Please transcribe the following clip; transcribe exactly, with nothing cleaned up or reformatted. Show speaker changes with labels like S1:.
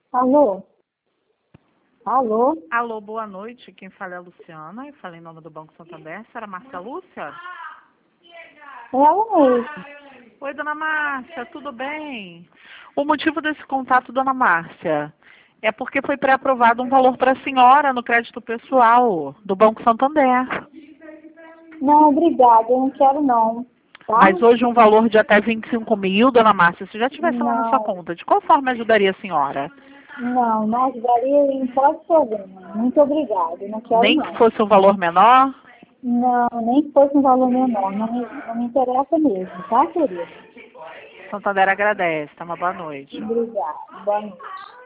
S1: Alô? Alô?
S2: Alô, boa noite. Quem fala é a Luciana. Eu falei em nome do Banco Santander. Será Márcia Lúcia?
S1: É ela mesmo.
S2: Oi, dona Márcia, tudo bem? O motivo desse contato, dona Márcia, é porque foi pré-aprovado um valor para a senhora no crédito pessoal do Banco Santander.
S1: Não, obrigada, eu não quero não. Tá?
S2: Mas hoje um valor de até vinte e cinco mil, dona Márcia, se já tivesse lá na sua
S1: Não,
S2: conta, de qual forma ajudaria a senhora?
S1: não, não ajudaria em hipótese alguma. Muito obrigada, não quero
S2: Nem que
S1: não.
S2: fosse um valor menor?
S1: Não, nem que fosse um valor menor, não me, não me interessa mesmo, tá, querida?
S2: Santander agradece. Tá, uma boa noite.
S1: Obrigada, boa noite.